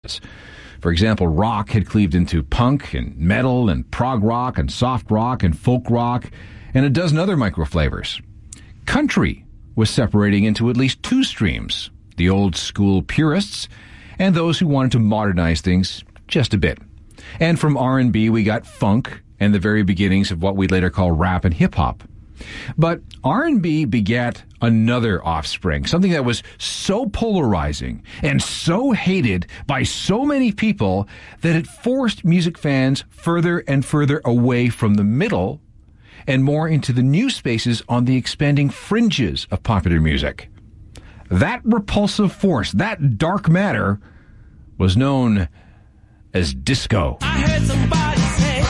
For example, rock had cleaved into punk and metal and prog rock and soft rock and folk rock and a dozen other microflavors. Country was separating into at least two streams, the old school purists and those who wanted to modernize things just a bit. And from R&B, we got funk and the very beginnings of what we later call rap and hip-hop. But R&B begat another offspring, something that was so polarizing and so hated by so many people that it forced music fans further and further away from the middle and more into the new spaces on the expanding fringes of popular music. That repulsive force, that dark matter, was known as disco. I heard somebody say,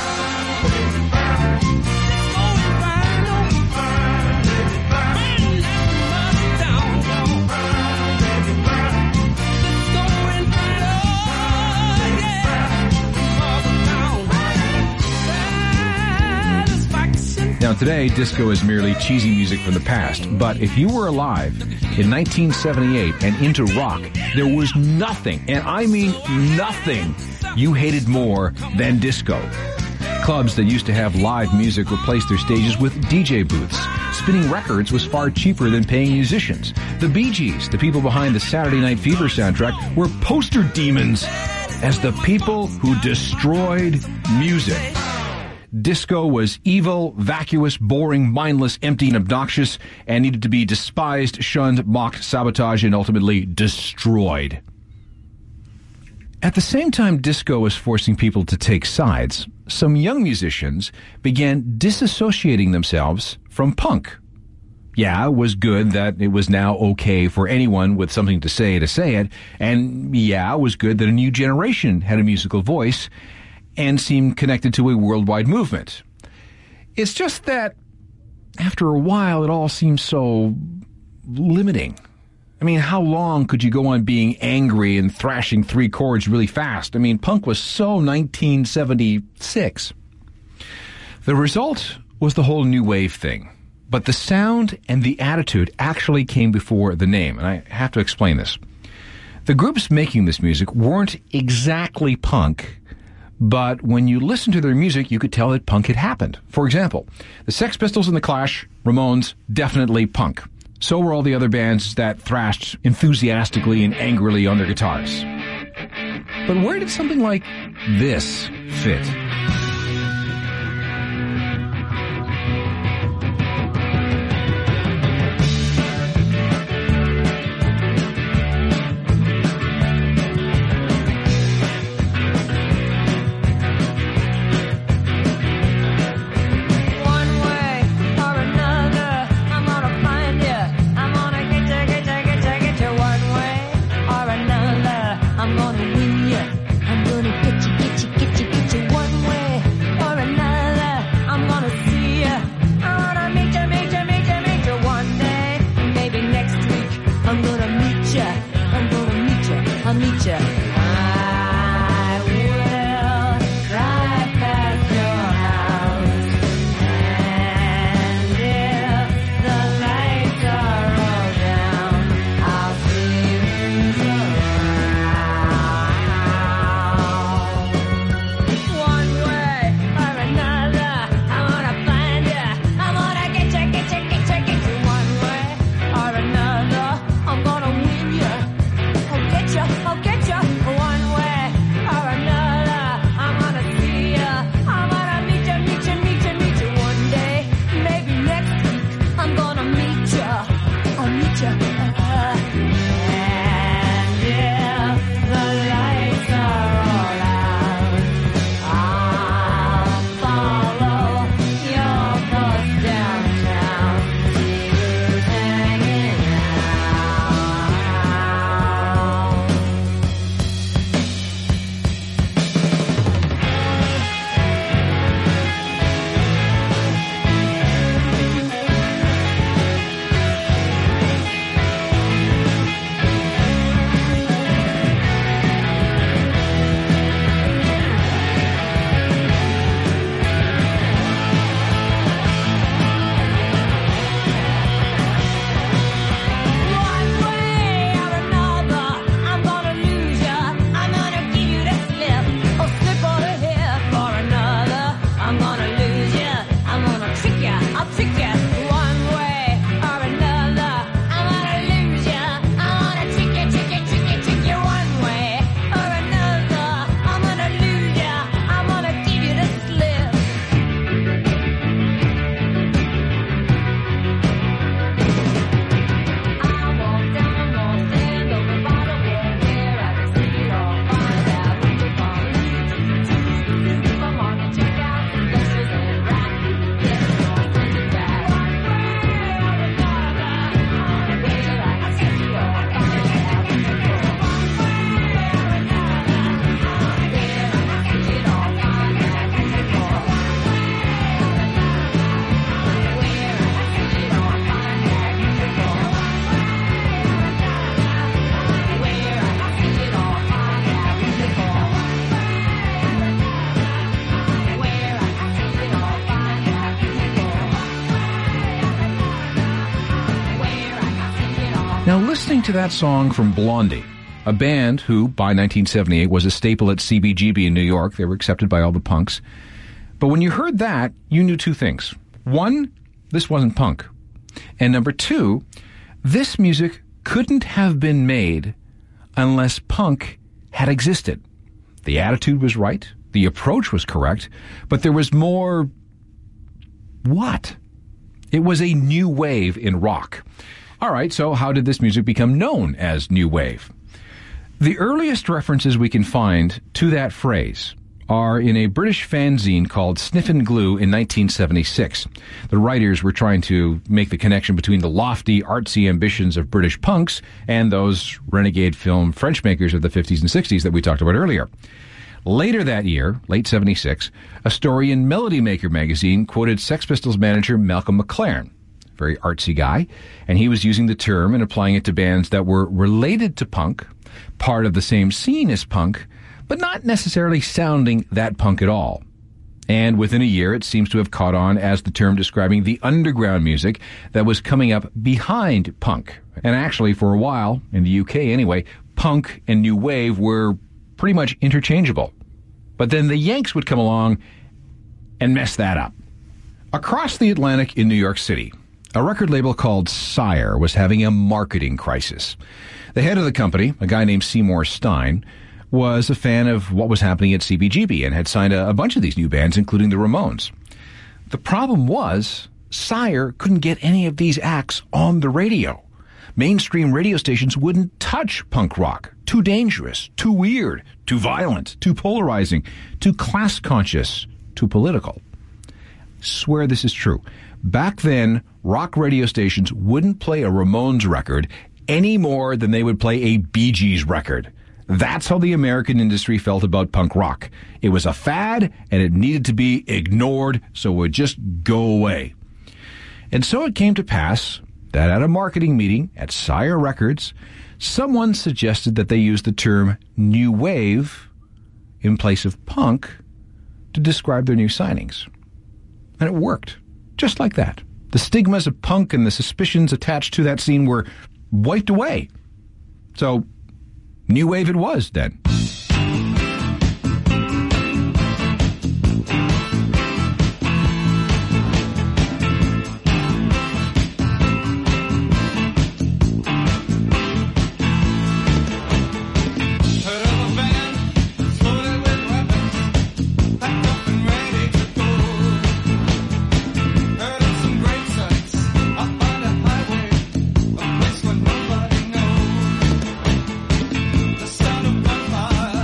Now today, disco is merely cheesy music from the past, but if you were alive in 1978 and into rock, there was nothing, and I mean nothing, you hated more than disco. Clubs that used to have live music replaced their stages with DJ booths. Spinning records was far cheaper than paying musicians. The Bee Gees, the people behind the Saturday Night Fever soundtrack, were poster demons as the people who destroyed music. Disco was evil, vacuous, boring, mindless, empty, and obnoxious, and needed to be despised, shunned, mocked, sabotaged, and ultimately destroyed. At the same time disco was forcing people to take sides, some young musicians began disassociating themselves from punk. Yeah, it was good that it was now okay for anyone with something to say it, and yeah, it was good that a new generation had a musical voice and seemed connected to a worldwide movement. It's just that, after a while, it all seems so limiting. I mean, how long could you go on being angry and thrashing three chords really fast? I mean, punk was so 1976. The result was the whole new wave thing. But the sound and the attitude actually came before the name, and I have to explain this. The groups making this music weren't exactly punk, but when you listen to their music, you could tell that punk had happened. For example, the Sex Pistols and the Clash, Ramones, definitely punk. So were all the other bands that thrashed enthusiastically and angrily on their guitars. But where did something like this fit? listening to that song from Blondie, a band who, by 1978, was a staple at CBGB in New York. They were accepted by all the punks. But when you heard that, you knew two things. One, this wasn't punk. And number two, this music couldn't have been made unless punk had existed. The attitude was right, the approach was correct, but there was more... what? It was a new wave in rock. All right, so how did this music become known as new wave? The earliest references we can find to that phrase are in a British fanzine called Sniffin' Glue in 1976. The writers were trying to make the connection between the lofty, artsy ambitions of British punks and those renegade film French makers of the 50s and 60s that we talked about earlier. Later that year, late 76, a story in Melody Maker magazine quoted Sex Pistols manager Malcolm McLaren, very artsy guy, and he was using the term and applying it to bands that were related to punk, part of the same scene as punk, but not necessarily sounding that punk at all. And within a year, it seems to have caught on as the term describing the underground music that was coming up behind punk. And actually, for a while, in the UK anyway, punk and new wave were pretty much interchangeable. But then the Yanks would come along and mess that up. Across the Atlantic in New York City, a record label called Sire was having a marketing crisis. The head of the company, a guy named Seymour Stein, was a fan of what was happening at CBGB and had signed a bunch of these new bands, including the Ramones. The problem was, Sire couldn't get any of these acts on the radio. Mainstream radio stations wouldn't touch punk rock. Too dangerous, too weird, too violent, too polarizing, too class-conscious, too political. Swear this is true. Back then, rock radio stations wouldn't play a Ramones record any more than they would play a Bee Gees record. That's how the American industry felt about punk rock. It was a fad, and it needed to be ignored, so it would just go away. And so it came to pass that at a marketing meeting at Sire Records, someone suggested that they use the term new wave in place of punk to describe their new signings. And it worked. Just like that. The stigmas of punk and the suspicions attached to that scene were wiped away. So, new wave it was then. Sound of gunfire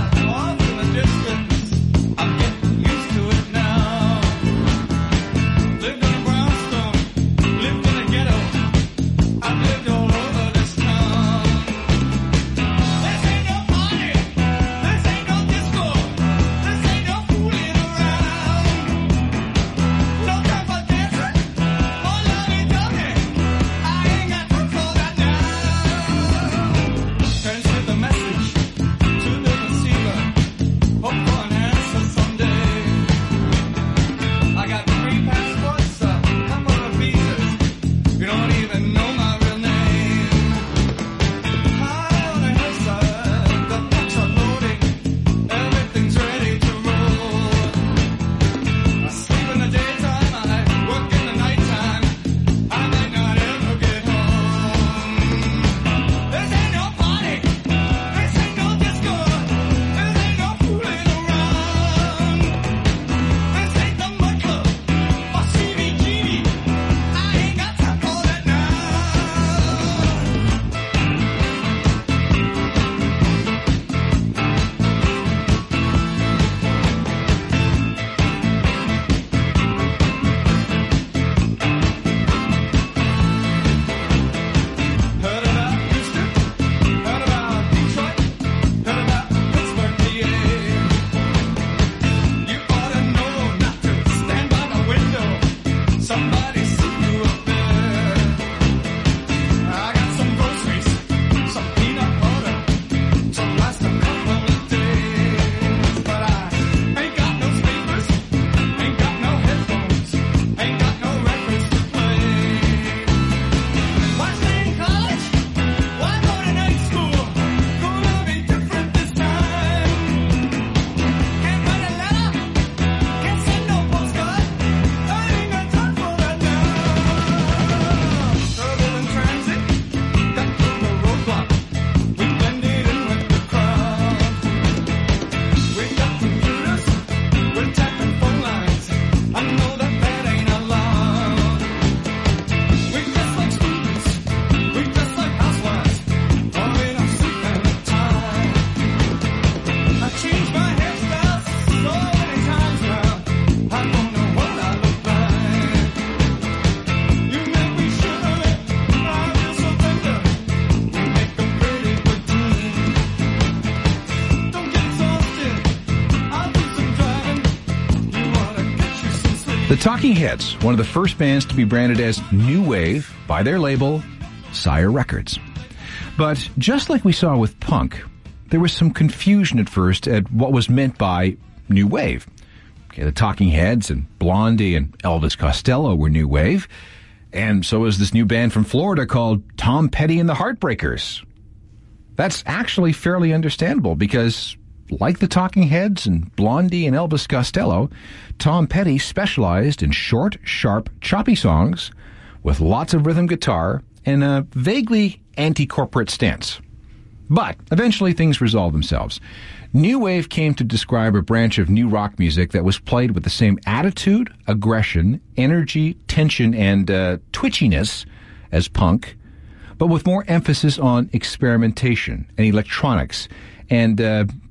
The Talking Heads, one of the first bands to be branded as New Wave by their label, Sire Records. But just like we saw with punk, there was some confusion at first at what was meant by New Wave. Okay, the Talking Heads and Blondie and Elvis Costello were New Wave, and so is this new band from Florida called Tom Petty and the Heartbreakers. That's actually fairly understandable because, like the Talking Heads and Blondie and Elvis Costello, Tom Petty specialized in short, sharp, choppy songs with lots of rhythm guitar and a vaguely anti-corporate stance. But eventually things resolved themselves. New Wave came to describe a branch of new rock music that was played with the same attitude, aggression, energy, tension, and twitchiness as punk, but with more emphasis on experimentation and electronics and,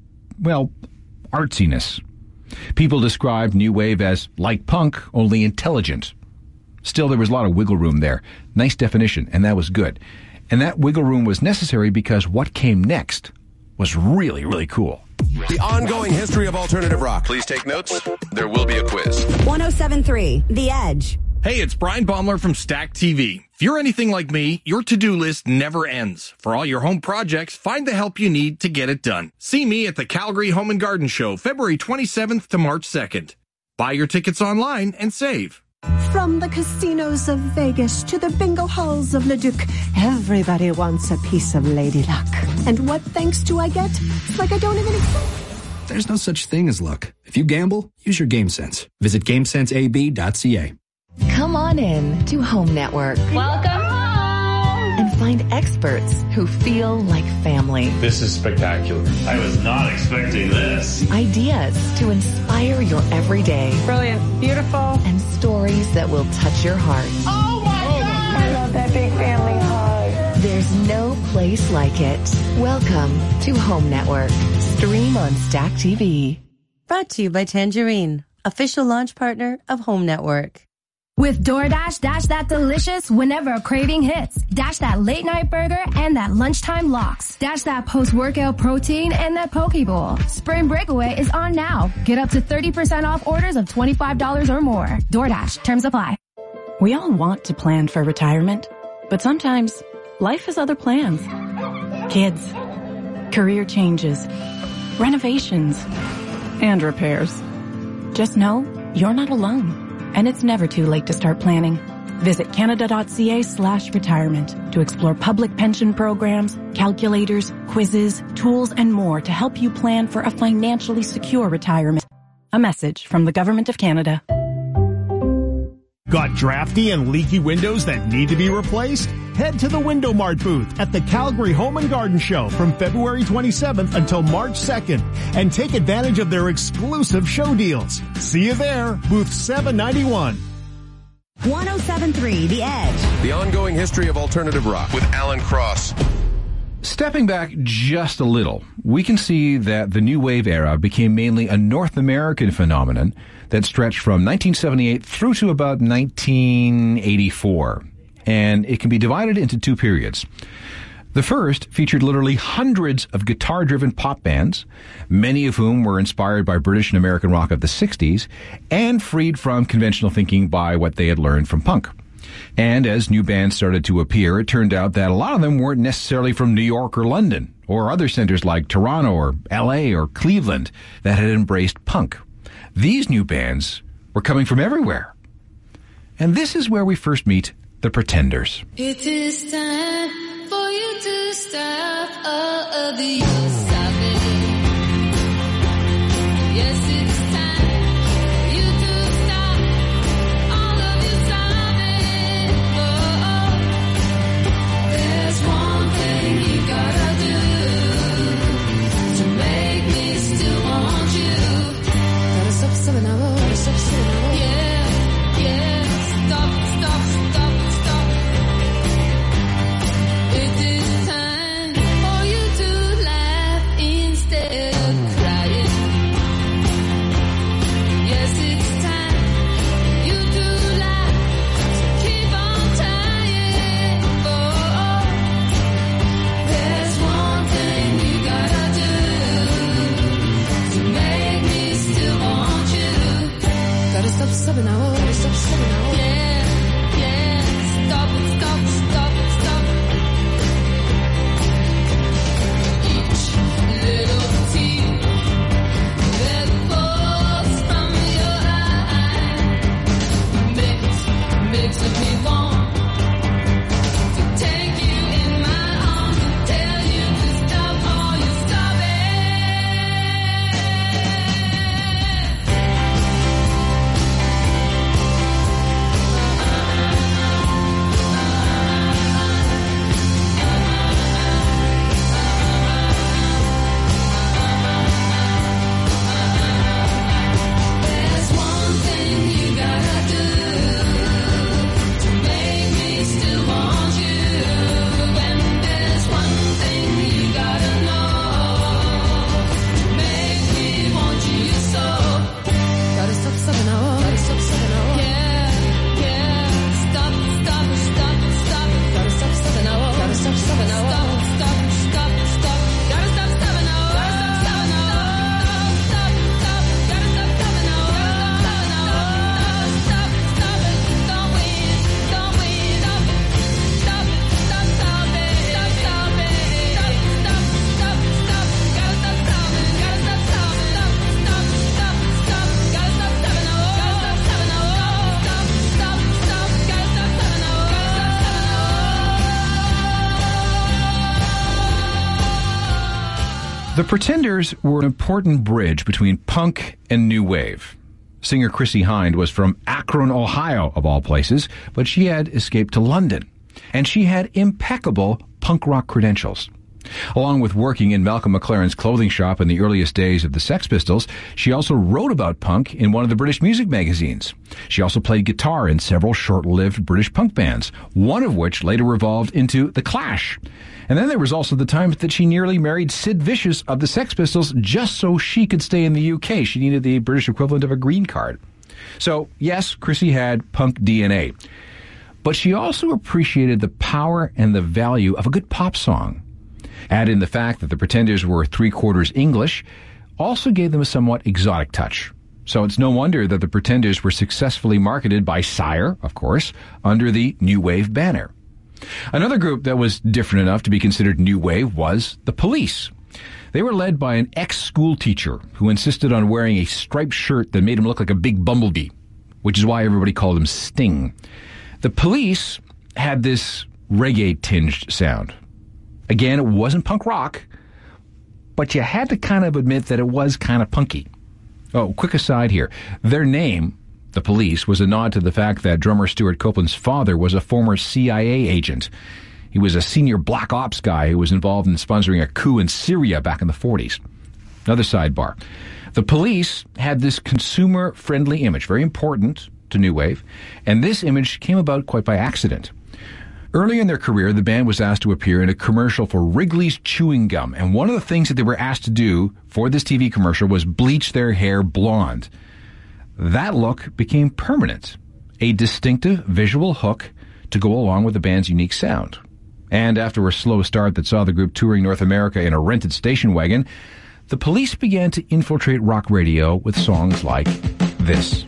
artsiness. People described New Wave as like punk, only intelligent. Still, there was a lot of wiggle room there. Nice definition, and that was good. And that wiggle room was necessary because what came next was really, really cool. The ongoing history of alternative rock. Please take notes. There will be a quiz. 107.3, The Edge. Hey, it's Brian Baumler from Stack TV. If you're anything like me, your to-do list never ends. For all your home projects, find the help you need to get it done. See me at the Calgary Home and Garden Show, February 27th to March 2nd. Buy your tickets online and save. From the casinos of Vegas to the bingo halls of Leduc, everybody wants a piece of Lady Luck. And what thanks do I get? It's like I don't even exist. There's no such thing as luck. If you gamble, use your game sense. Visit GameSenseAB.ca. Come on in to Home Network. Welcome home! And find experts who feel like family. This is spectacular. I was not expecting this. Ideas to inspire your everyday. Brilliant. Beautiful. And stories that will touch your heart. Oh my God! I love that big family hug. There's no place like it. Welcome to Home Network. Stream on Stack TV. Brought to you by Tangerine, official launch partner of Home Network. With DoorDash, dash that delicious whenever a craving hits. Dash that late night burger and that lunchtime lox. Dash that post-workout protein and that poke bowl. Spring Breakaway is on now. Get up to 30% off orders of $25 or more. DoorDash, terms apply. We all want to plan for retirement, but sometimes life has other plans. Kids, career changes, renovations, and repairs. Just know you're not alone. And it's never too late to start planning. Visit Canada.ca/retirement to explore public pension programs, calculators, quizzes, tools, and more to help you plan for a financially secure retirement. A message from the Government of Canada. Got drafty and leaky windows that need to be replaced? Head to the Window Mart booth at the Calgary Home and Garden Show from February 27th until March 2nd and take advantage of their exclusive show deals. See you there, booth 791. 107.3 The Edge. The ongoing history of alternative rock with Alan Cross. Stepping back just a little, we can see that the New Wave era became mainly a North American phenomenon that stretched from 1978 through to about 1984. And it can be divided into two periods. The first featured literally hundreds of guitar-driven pop bands, many of whom were inspired by British and American rock of the 60s and freed from conventional thinking by what they had learned from punk. And as new bands started to appear, it turned out that a lot of them weren't necessarily from New York or London or other centers like Toronto or LA or Cleveland that had embraced punk. These new bands were coming from everywhere. And this is where we first meet the Pretenders. It is time for you to stop all of the use of it. Yes, it's time for you to stop all of this of it. Oh, there's one thing you gotta do to make me still want you. Gotta stop selling our love, gotta stop selling our love. Yeah, stop. It is time for you to laugh instead of crying. Yes, it's time for you to laugh. So keep on trying. Oh, there's one thing you gotta do to make me still want you. Gotta stop subbing our The Pretenders were an important bridge between punk and new wave. Singer Chrissie Hynde was from Akron, Ohio, of all places, but she had escaped to London. And she had impeccable punk rock credentials. Along with working in Malcolm McLaren's clothing shop in the earliest days of the Sex Pistols, she also wrote about punk in one of the British music magazines. She also played guitar in several short-lived British punk bands, one of which later evolved into The Clash. And then there was also the time that she nearly married Sid Vicious of the Sex Pistols just so she could stay in the UK. She needed the British equivalent of a green card. So, yes, Chrissie had punk DNA. But she also appreciated the power and the value of a good pop song. Add in the fact that the Pretenders were three-quarters English, also gave them a somewhat exotic touch. So it's no wonder that the Pretenders were successfully marketed by Sire, of course, under the New Wave banner. Another group that was different enough to be considered New Wave was the Police. They were led by an ex-school teacher who insisted on wearing a striped shirt that made him look like a big bumblebee, which is why everybody called him Sting. The Police had this reggae-tinged sound. Again, it wasn't punk rock, but you had to kind of admit that it was kind of punky. Oh, quick aside here. Their name, the Police, was a nod to the fact that drummer Stuart Copeland's father was a former CIA agent. He was a senior black ops guy who was involved in sponsoring a coup in Syria back in the 40s. Another sidebar. The Police had this consumer-friendly image, very important to New Wave, and this image came about quite by accident. Early in their career, the band was asked to appear in a commercial for Wrigley's Chewing Gum, and one of the things that they were asked to do for this TV commercial was bleach their hair blonde. That look became permanent, a distinctive visual hook to go along with the band's unique sound. And after a slow start that saw the group touring North America in a rented station wagon, the Police began to infiltrate rock radio with songs like this.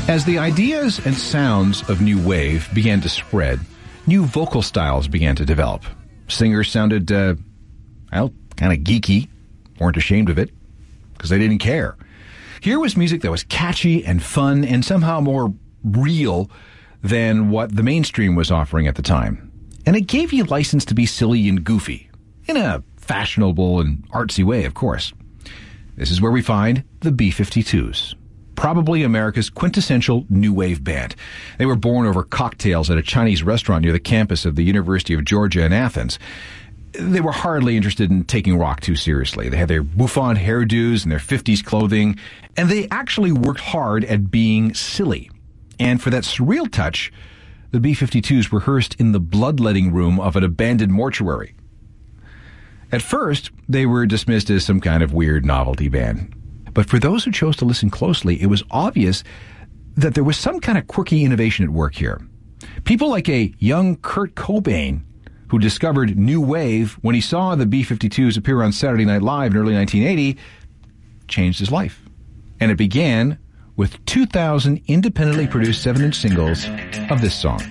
As the ideas and sounds of new wave began to spread, new vocal styles began to develop. Singers sounded, kind of geeky, weren't ashamed of it, because they didn't care. Here was music that was catchy and fun and somehow more real than what the mainstream was offering at the time. And it gave you license to be silly and goofy, in a fashionable and artsy way, of course. This is where we find the B-52s. Probably America's quintessential new wave band. They were born over cocktails at a Chinese restaurant near the campus of the University of Georgia in Athens. They were hardly interested in taking rock too seriously. They had their bouffant hairdos and their 50s clothing, and they actually worked hard at being silly. And for that surreal touch, the B-52s rehearsed in the bloodletting room of an abandoned mortuary. At first, they were dismissed as some kind of weird novelty band. But for those who chose to listen closely, it was obvious that there was some kind of quirky innovation at work here. People like a young Kurt Cobain, who discovered new wave when he saw the B-52s appear on Saturday Night Live in early 1980, changed his life. And it began with 2,000 independently produced 7-inch singles of this song.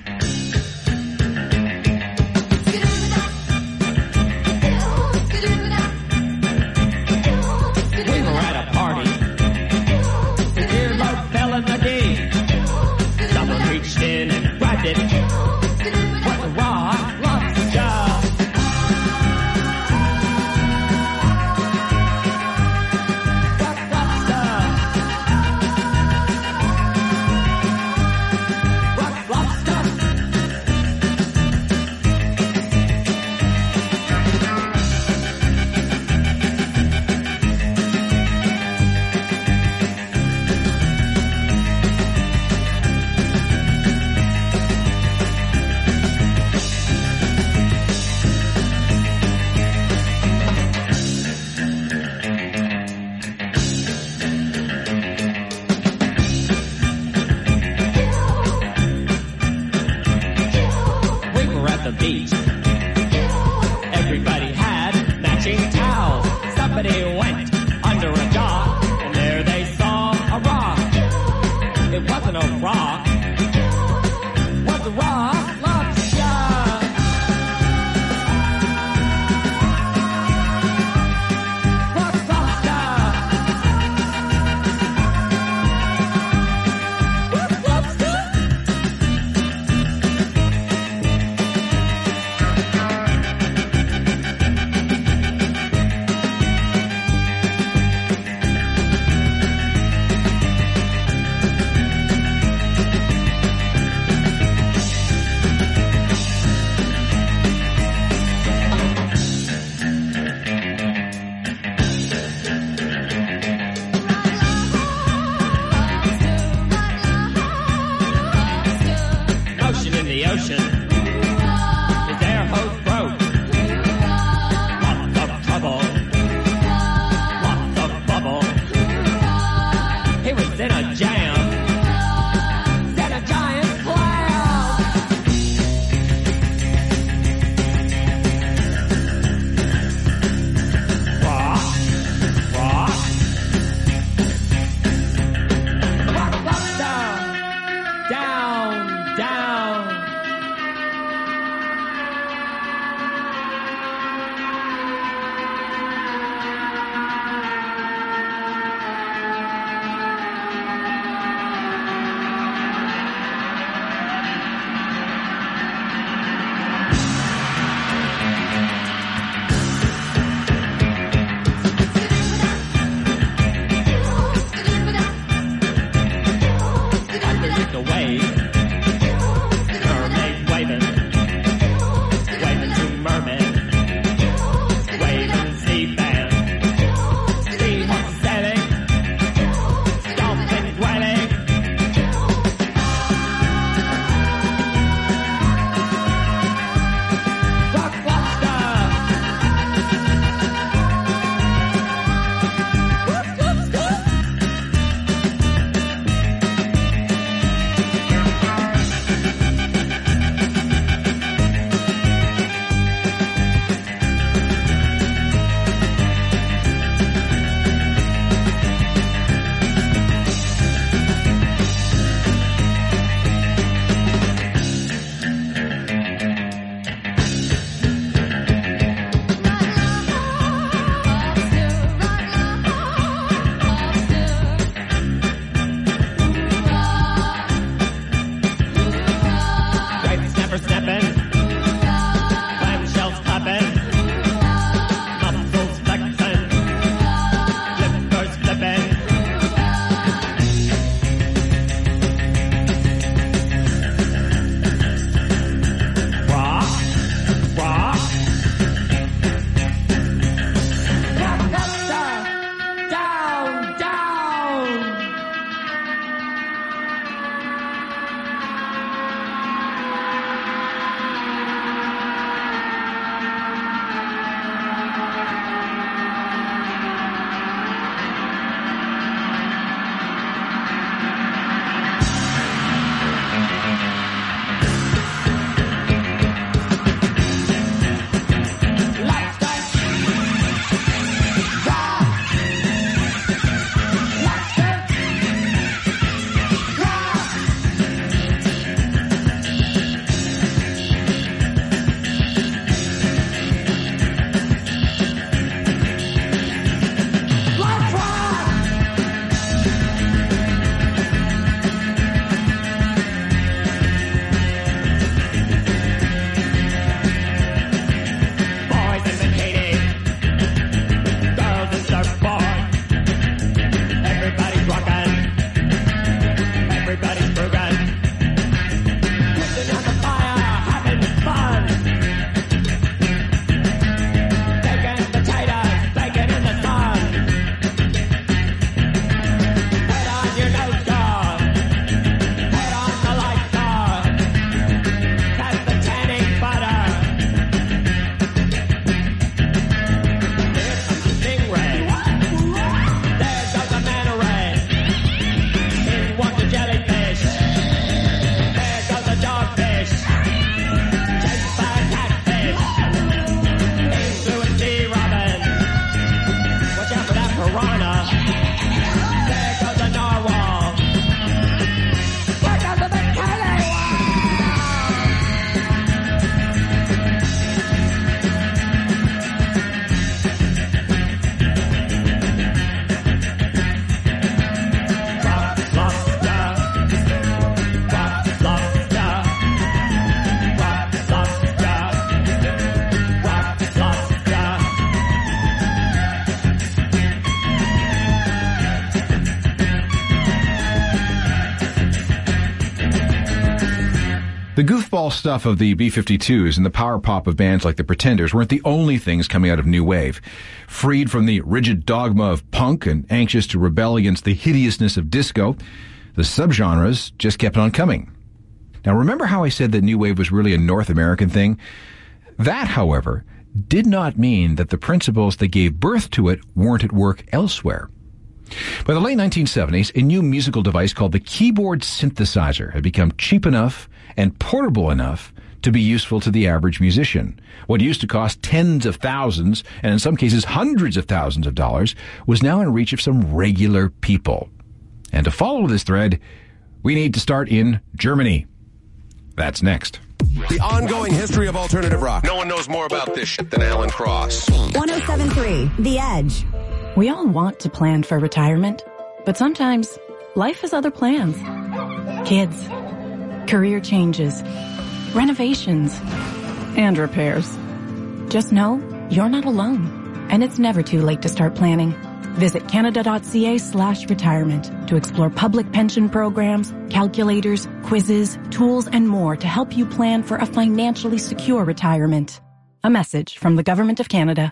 The goofball stuff of the B-52s and the power pop of bands like the Pretenders weren't the only things coming out of New Wave. Freed from the rigid dogma of punk and anxious to rebel against the hideousness of disco, the subgenres just kept on coming. Now, remember how I said that New Wave was really a North American thing? That, however, did not mean that the principles that gave birth to it weren't at work elsewhere. By the late 1970s, a new musical device called the keyboard synthesizer had become cheap enough and portable enough to be useful to the average musician. What used to cost tens of thousands, and in some cases hundreds of thousands of dollars, was now in reach of some regular people. And to follow this thread, we need to start in Germany. That's next. The ongoing history of alternative rock. No one knows more about this shit than Alan Cross. 107.3 The Edge. We all want to plan for retirement, but sometimes life has other plans. Kids, career changes, renovations, and repairs. Just know you're not alone, and it's never too late to start planning. Visit canada.ca/retirement to explore public pension programs, calculators, quizzes, tools, and more to help you plan for a financially secure retirement. A message from the Government of Canada.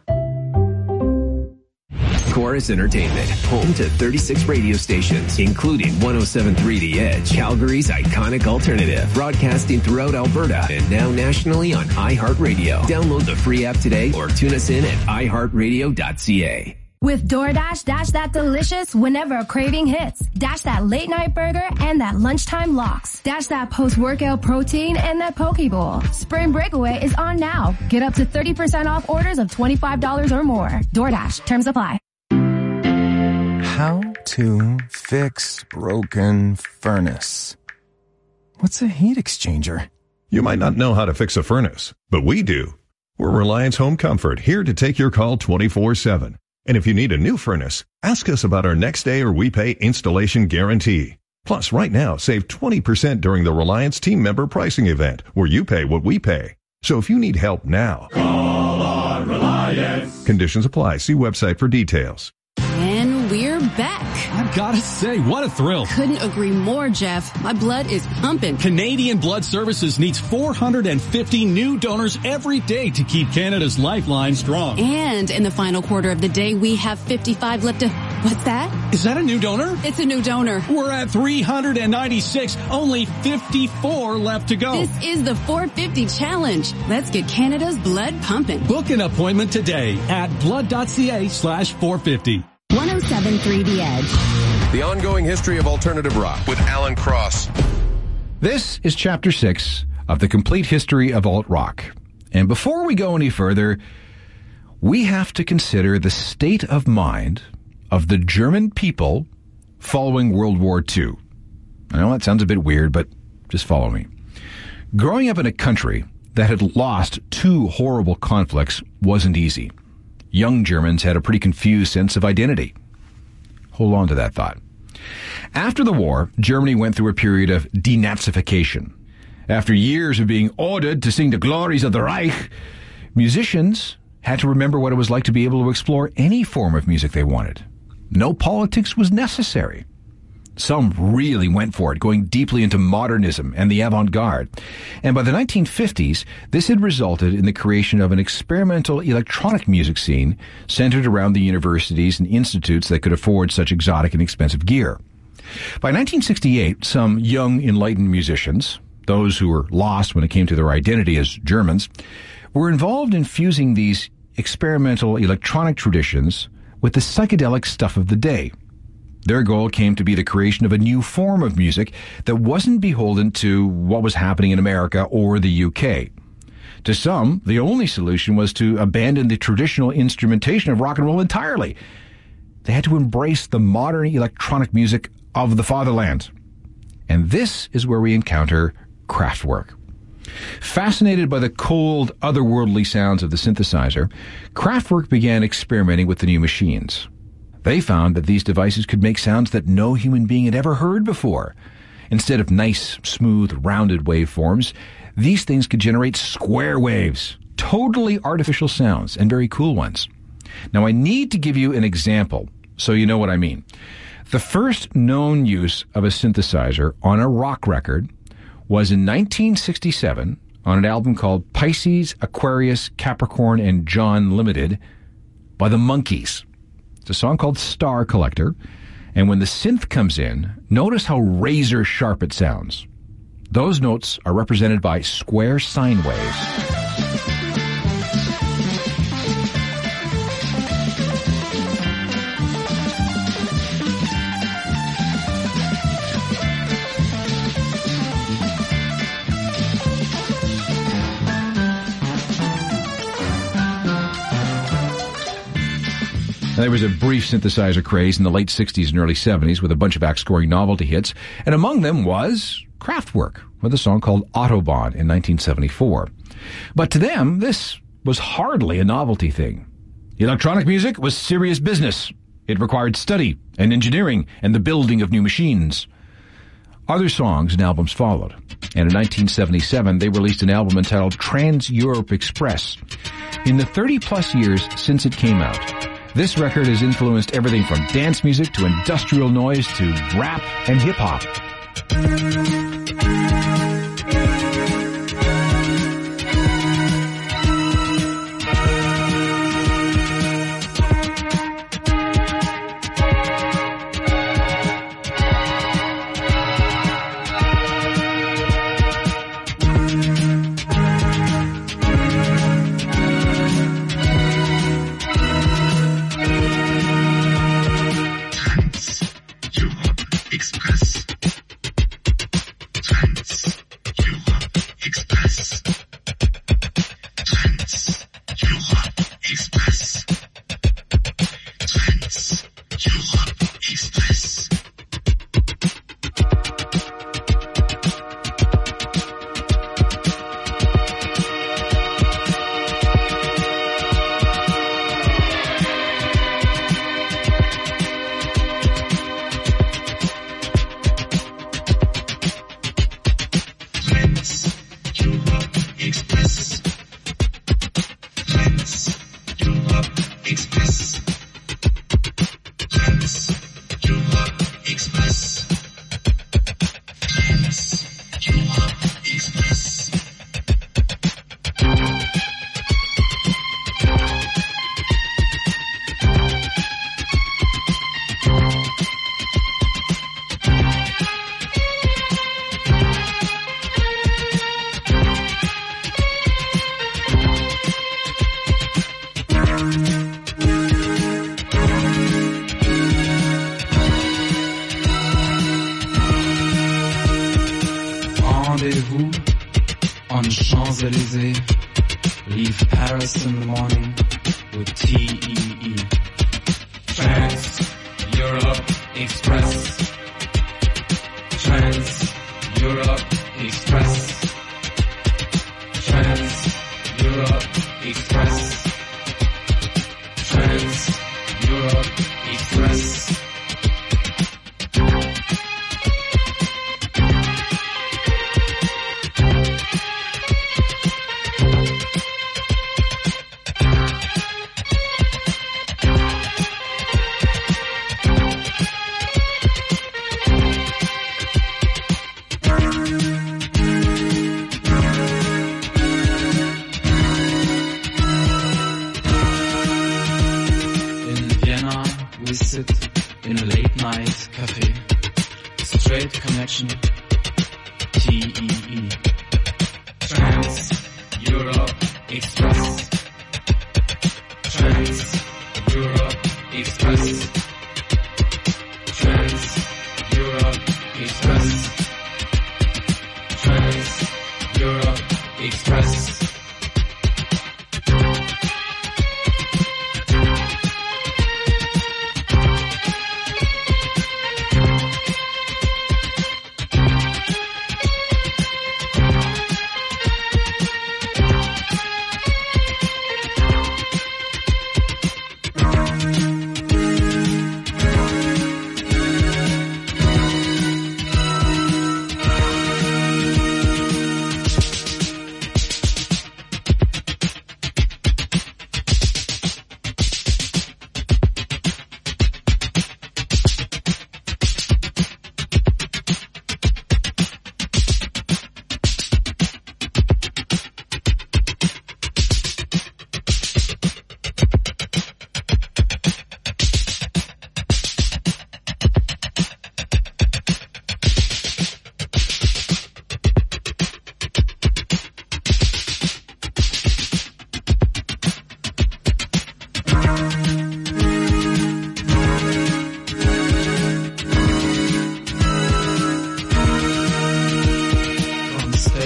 Chorus Entertainment, home to 36 radio stations, including 107.3 The Edge, Calgary's iconic alternative, broadcasting throughout Alberta and now nationally on iHeartRadio. Download the free app today or tune us in at iHeartRadio.ca. With DoorDash, dash that delicious whenever a craving hits. Dash that late night burger and that lunchtime lox. Dash that post-workout protein and that poke bowl. Spring Breakaway is on now. Get up to 30% off orders of $25 or more. DoorDash, terms apply. How to fix broken furnace. What's a heat exchanger? You might not know how to fix a furnace, but we do. We're Reliance Home Comfort, here to take your call 24/7. And if you need a new furnace, ask us about our next day or we pay installation guarantee. Plus, right now, save 20% during the Reliance team member pricing event, where you pay what we pay. So if you need help now, call on Reliance. Conditions apply. See website for details. And we're back. I've got to say, what a thrill. Couldn't agree more, Jeff. My blood is pumping. Canadian Blood Services needs 450 new donors every day to keep Canada's lifeline strong. And in the final quarter of the day, we have 55 left to... What's that? Is that a new donor? It's a new donor. We're at 396. Only 54 left to go. This is the 450 challenge. Let's get Canada's blood pumping. Book an appointment today at blood.ca/450. 107.3 The Edge. The ongoing history of alternative rock with Alan Cross. This is Chapter 6 of the Complete History of Alt Rock. And before we go any further, we have to consider the state of mind of the German people following World War II. I know that sounds a bit weird, but just follow me. Growing up in a country that had lost 2 horrible conflicts wasn't easy. Young Germans had a pretty confused sense of identity. Hold on to that thought. After the war, Germany went through a period of denazification. After years of being ordered to sing the glories of the Reich, musicians had to remember what it was like to be able to explore any form of music they wanted. No politics was necessary. Some really went for it, going deeply into modernism and the avant-garde. And by the 1950s, this had resulted in the creation of an experimental electronic music scene centered around the universities and institutes that could afford such exotic and expensive gear. By 1968, some young, enlightened musicians, those who were lost when it came to their identity as Germans, were involved in fusing these experimental electronic traditions with the psychedelic stuff of the day. Their goal came to be the creation of a new form of music that wasn't beholden to what was happening in America or the UK. To some, the only solution was to abandon the traditional instrumentation of rock and roll entirely. They had to embrace the modern electronic music of the fatherland. And this is where we encounter Kraftwerk. Fascinated by the cold, otherworldly sounds of the synthesizer, Kraftwerk began experimenting with the new machines. They found that these devices could make sounds that no human being had ever heard before. Instead of nice, smooth, rounded waveforms, these things could generate square waves, totally artificial sounds, and very cool ones. Now, I need to give you an example so you know what I mean. The first known use of a synthesizer on a rock record was in 1967 on an album called Pisces, Aquarius, Capricorn, and John Limited by the Monkees. It's a song called Star Collector. And when the synth comes in, notice how razor sharp it sounds. Those notes are represented by square sine waves. Now, there was a brief synthesizer craze in the late 60s and early 70s with a bunch of acts scoring novelty hits, and among them was Kraftwerk with a song called Autobahn in 1974. But to them, this was hardly a novelty thing. Electronic music was serious business. It required study and engineering and the building of new machines. Other songs and albums followed, and in 1977 they released an album entitled Trans-Europe Express. In the 30-plus years since it came out, this record has influenced everything from dance music to industrial noise to rap and hip-hop. Rendezvous on Champs-Élysées. Leave Paris in the morning with TEE. Trans-Europe Express. Trans-Europe Express. Trans-Europe Express. Trans-Europe Express.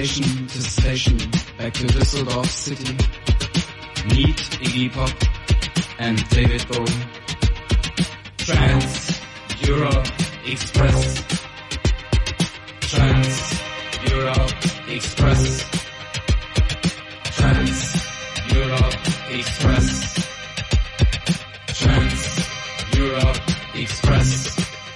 station to station, back to Düsseldorf city. Meet Iggy Pop and David Bowie. Trans-Europe Express. Trans-Europe Express. Trans-Europe Express. Trans-Europe Express.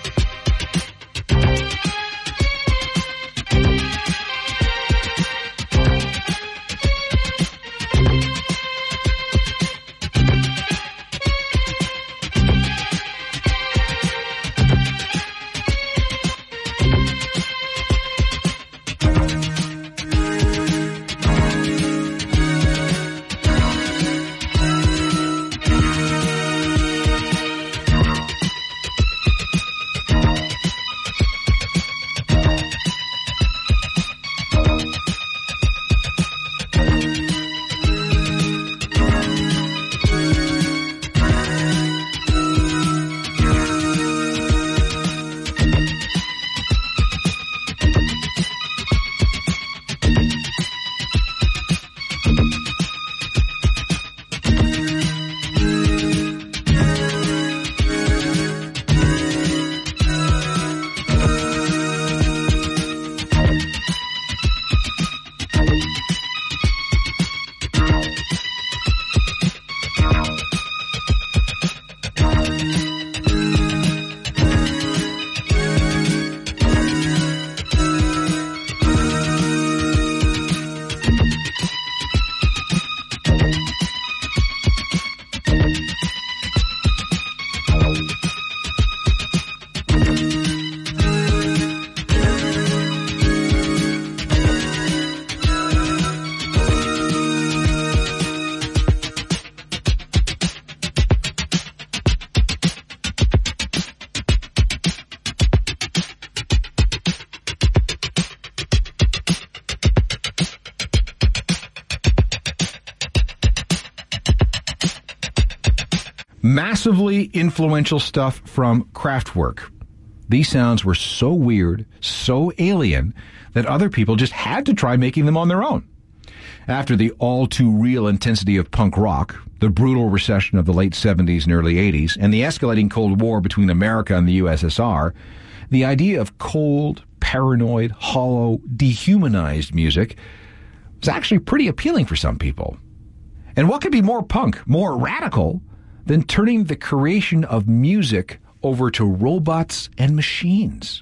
Massively influential stuff from Kraftwerk. These sounds were so weird, so alien, that other people just had to try making them on their own. After the all-too-real intensity of punk rock, the brutal recession of the late 70s and early 80s, and the escalating Cold War between America and the USSR, the idea of cold, paranoid, hollow, dehumanized music was actually pretty appealing for some people. And what could be more punk, more radical, than turning the creation of music over to robots and machines?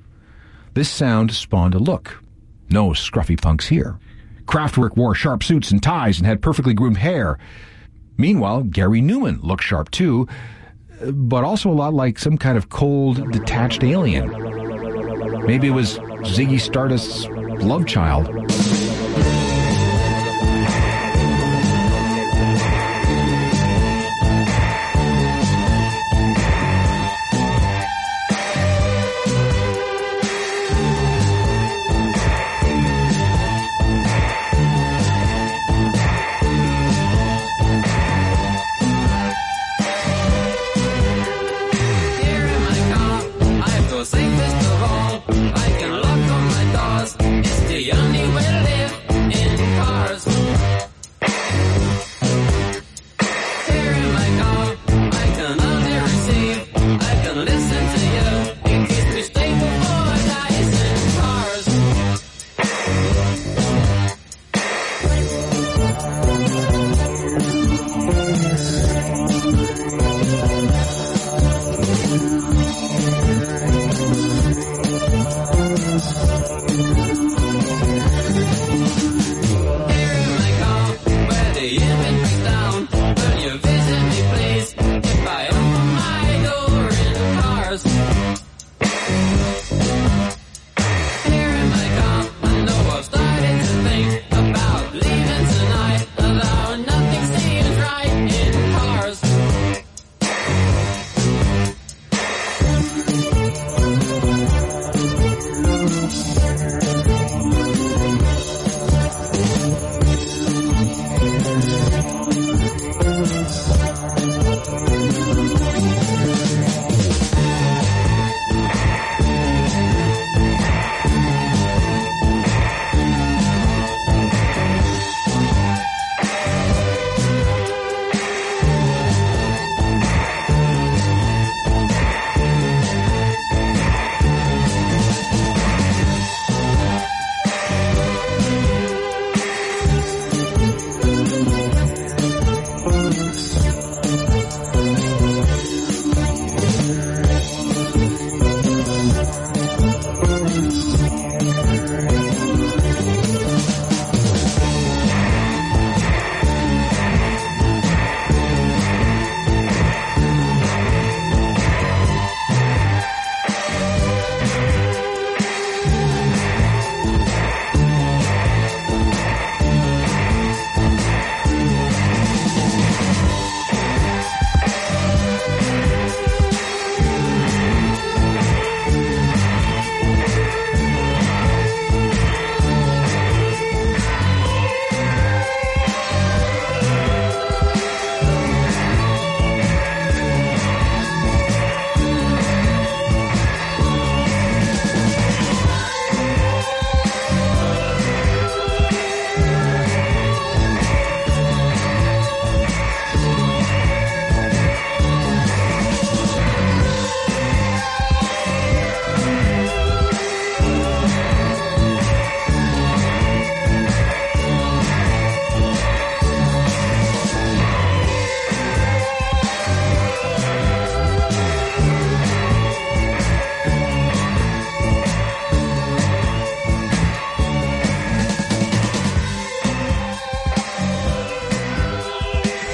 This sound spawned a look. No scruffy punks here. Kraftwerk wore sharp suits and ties and had perfectly groomed hair. Meanwhile, Gary Newman looked sharp too, but also a lot like some kind of cold, detached alien. Maybe it was Ziggy Stardust's love child. Safest of all, I can lock on my doors. It's the only way to live in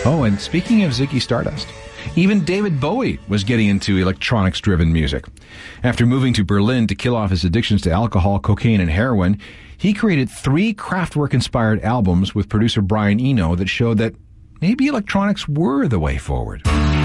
Oh, and speaking of Ziggy Stardust, even David Bowie was getting into electronics-driven music. After moving to Berlin to kill off his addictions to alcohol, cocaine, and heroin, he created 3 Kraftwerk-inspired albums with producer Brian Eno that showed that maybe electronics were the way forward.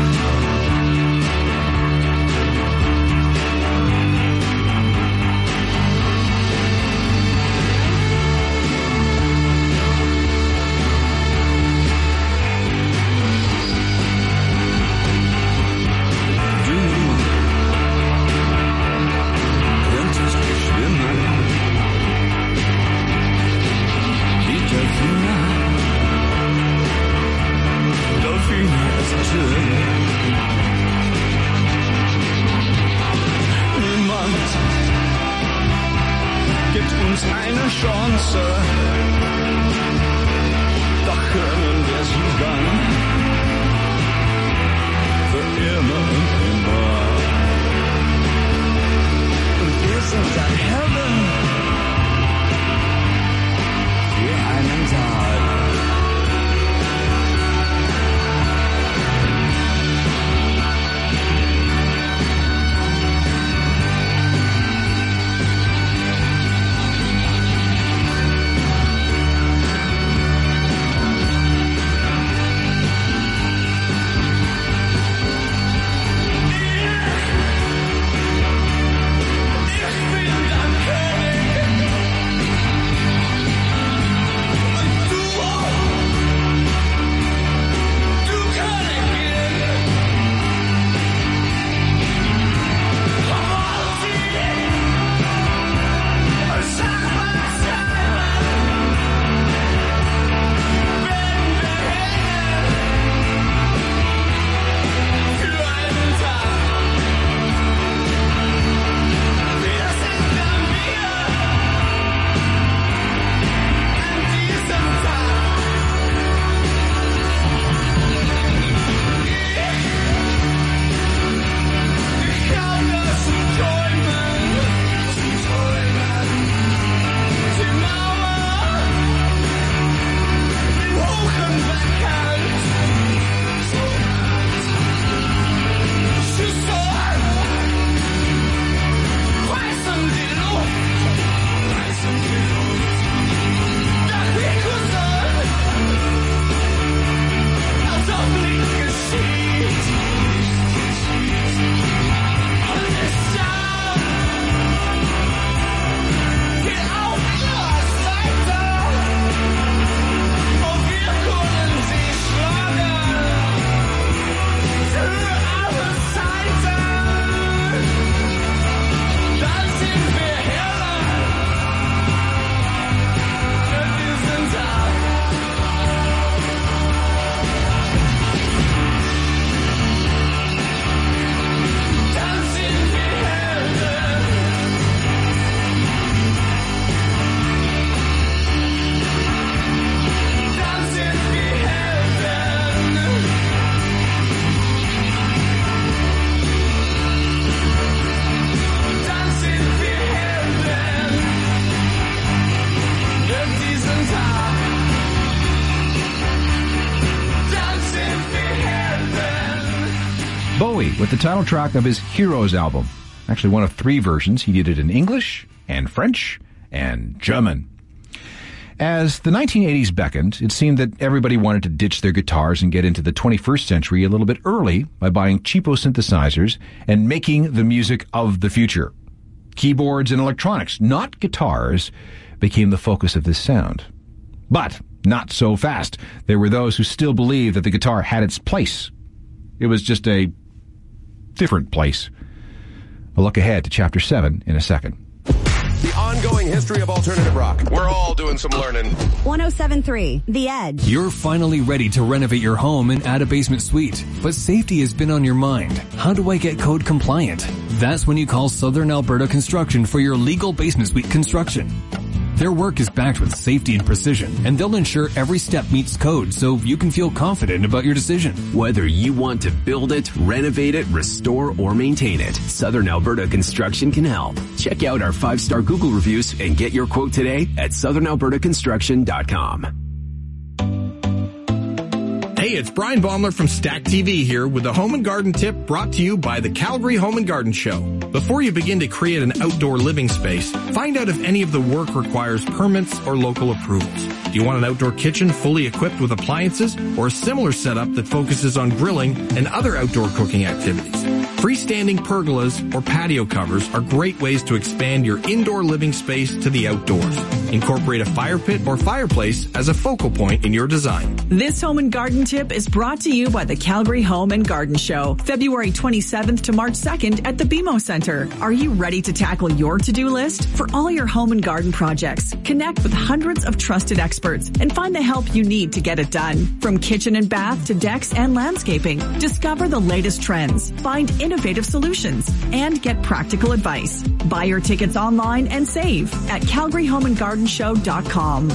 Bowie with the title track of his Heroes album. Actually, one of 3 versions. He did it in English and French and German. As the 1980s beckoned, it seemed that everybody wanted to ditch their guitars and get into the 21st century a little bit early by buying cheapo synthesizers and making the music of the future. Keyboards and electronics, not guitars, became the focus of this sound. But not so fast. There were those who still believed that the guitar had its place. It was just a different place. A look ahead to Chapter 7 in a second. The ongoing history of alternative rock. We're all doing some learning. 107.3 The Edge. You're finally ready to renovate your home and add a basement suite, but safety has been on your mind. How do I get code compliant? That's when you call Southern Alberta Construction for your legal basement suite construction. Their work is backed with safety and precision, and they'll ensure every step meets code so you can feel confident about your decision. Whether you want to build it, renovate it, restore, or maintain it, Southern Alberta Construction can help. Check out our 5-star Google reviews and get your quote today at southernalbertaconstruction.com. Hey, it's Brian Baumler from Stack TV here with a home and garden tip brought to you by the Calgary Home and Garden Show. Before you begin to create an outdoor living space, find out if any of the work requires permits or local approvals. Do you want an outdoor kitchen fully equipped with appliances or a similar setup that focuses on grilling and other outdoor cooking activities? Freestanding pergolas or patio covers are great ways to expand your indoor living space to the outdoors. Incorporate a fire pit or fireplace as a focal point in your design. This home and garden tip is brought to you by the Calgary Home and Garden Show, February 27th to March 2nd at the BMO Center. Are you ready to tackle your to-do list? For all your home and garden projects, connect with hundreds of trusted experts and find the help you need to get it done. From kitchen and bath to decks and landscaping, discover the latest trends, find innovative solutions, and get practical advice. Buy your tickets online and save at CalgaryHomeandGardenShow.com.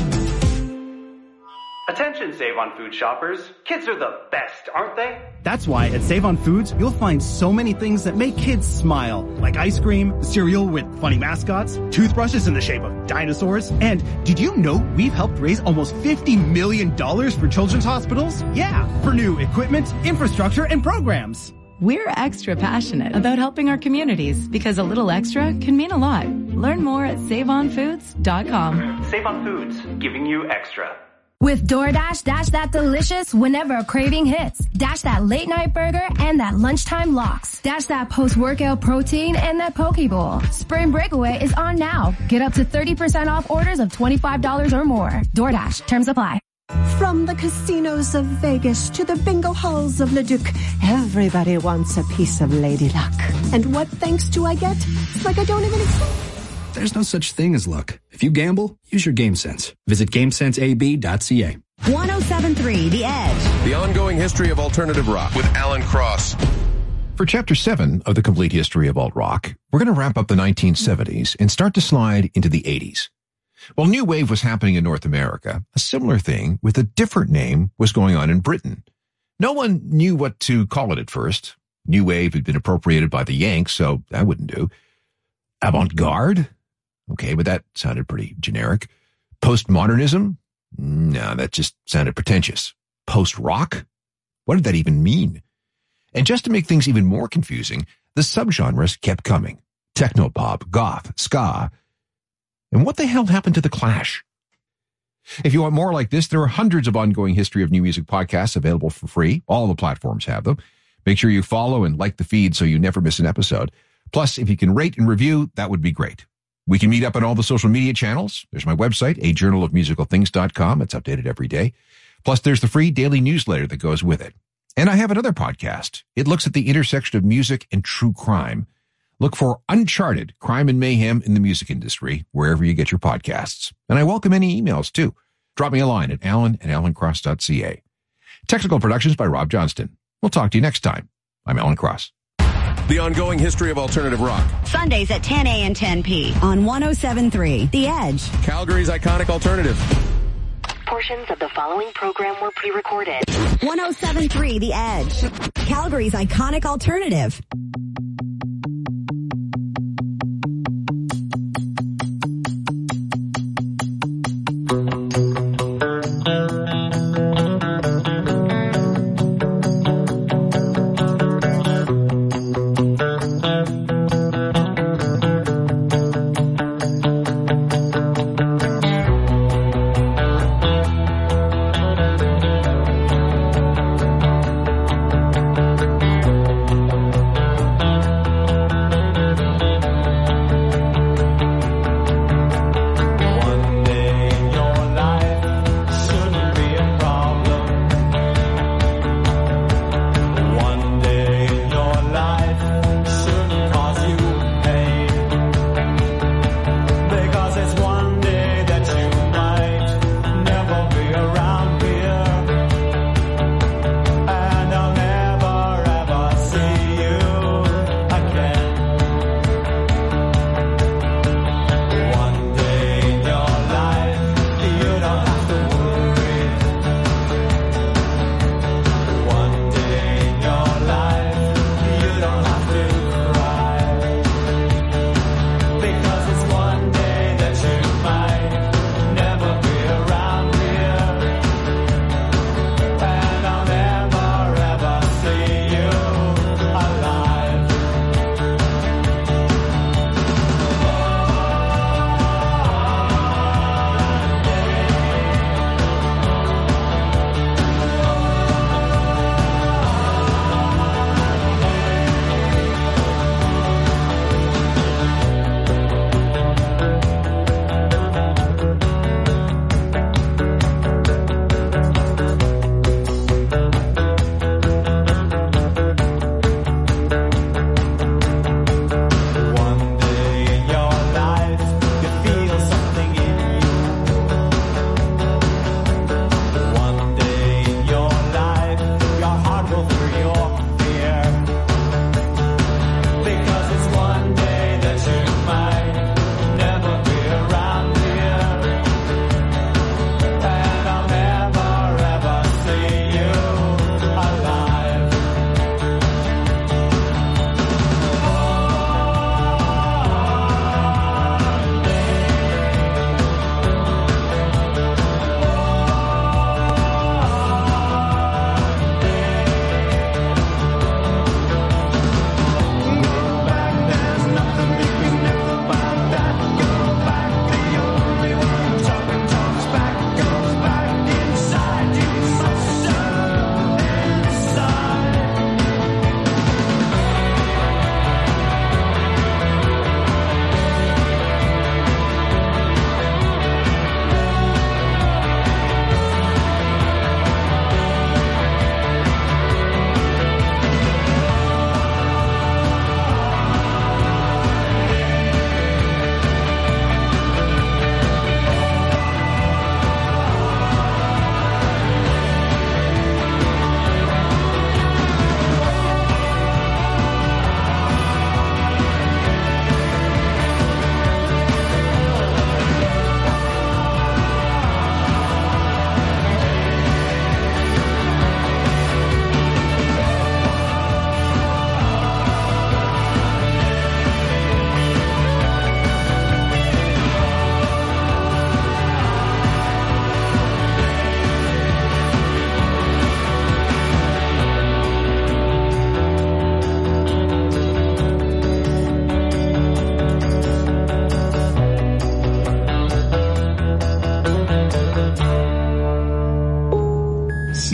Attention Save on Food shoppers. Kids are the best, aren't they? That's why at Save on Foods, you'll find so many things that make kids smile, like ice cream, cereal with funny mascots, toothbrushes in the shape of dinosaurs. And did you know we've helped raise almost $50 million for children's hospitals? Yeah, for new equipment, infrastructure, and programs. We're extra passionate about helping our communities because a little extra can mean a lot. Learn more at SaveOnFoods.com. Save on Foods, giving you extra. With DoorDash, dash that delicious whenever a craving hits. Dash that late night burger and that lunchtime lox. Dash that post-workout protein and that poke bowl. Spring Breakaway is on now. Get up to 30% off orders of $25 or more. DoorDash, terms apply. From the casinos of Vegas to the bingo halls of Leduc, everybody wants a piece of Lady Luck. And what thanks do I get? It's like I don't even exist. There's no such thing as luck. If you gamble, use your game sense. Visit GameSenseAB.ca. 107.3 The Edge. The ongoing history of alternative rock with Alan Cross. For Chapter 7 of the Complete History of Alt Rock, we're going to wrap up the 1970s and start to slide into the 80s. While New Wave was happening in North America, a similar thing with a different name was going on in Britain. No one knew what to call it at first. New Wave had been appropriated by the Yanks, so that wouldn't do. Avant-garde? Okay, but that sounded pretty generic. Postmodernism? No, that just sounded pretentious. Post-rock? What did that even mean? And just to make things even more confusing, the subgenres kept coming. Technopop, goth, ska. And what the hell happened to The Clash? If you want more like this, there are hundreds of ongoing history of new music podcasts available for free. All the platforms have them. Make sure you follow and like the feed so you never miss an episode. Plus, if you can rate and review, that would be great. We can meet up on all the social media channels. There's my website, ajournalofmusicalthings.com. It's updated every day. Plus, there's the free daily newsletter that goes with it. And I have another podcast. It looks at the intersection of music and true crime. Look for Uncharted, Crime and Mayhem in the Music Industry, wherever you get your podcasts. And I welcome any emails, too. Drop me a line at alan@alancross.ca. Technical productions by Rob Johnston. We'll talk to you next time. I'm Alan Cross. The ongoing history of alternative rock. Sundays at 10 a and 10 p. on 107.3 The Edge. Calgary's iconic alternative. Portions of the following program were pre-recorded. 107.3 The Edge. Calgary's iconic alternative.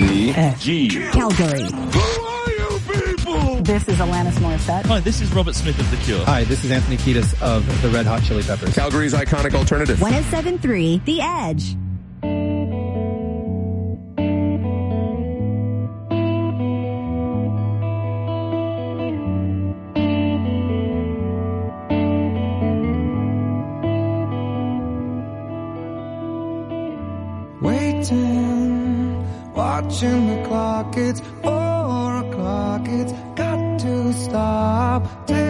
Z-G. Calgary. This is Alanis Morissette. Hi, this is Robert Smith of The Cure. Hi, this is Anthony Kiedis of the Red Hot Chili Peppers. Calgary's iconic alternative. 107.3 The Edge. Waiting, watching the clock, it's 4 o'clock, it's got to stop.